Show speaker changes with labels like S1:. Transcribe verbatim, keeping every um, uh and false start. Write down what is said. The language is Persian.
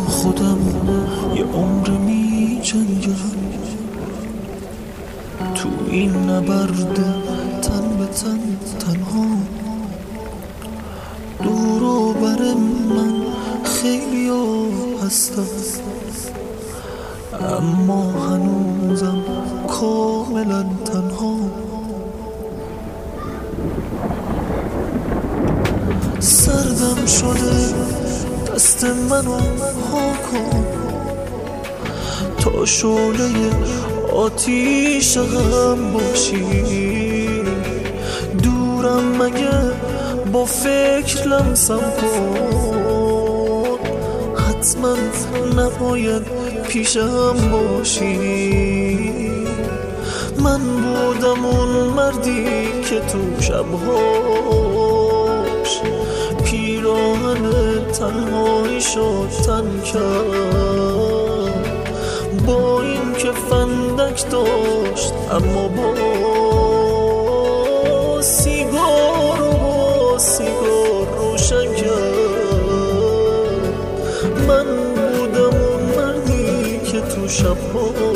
S1: خودم یه عمر می جنگم تو این نبرد تن به تن تنها. دور و بر من خیلی ها هستم اما هنوزم کاملا تنها. سردم شده دست منو ها کن تا شعله آتیش غم باشی. دورم مگه با فکر لمسم کن حتما نباید پیشم باشی. من بودم اون مردی که تو شبهاش پیراهن تنهایی شد تن کرد. با این که فندک داشت اما با سیگار و با سیگار روشن کرد. من بودم اون مردی که تو شبها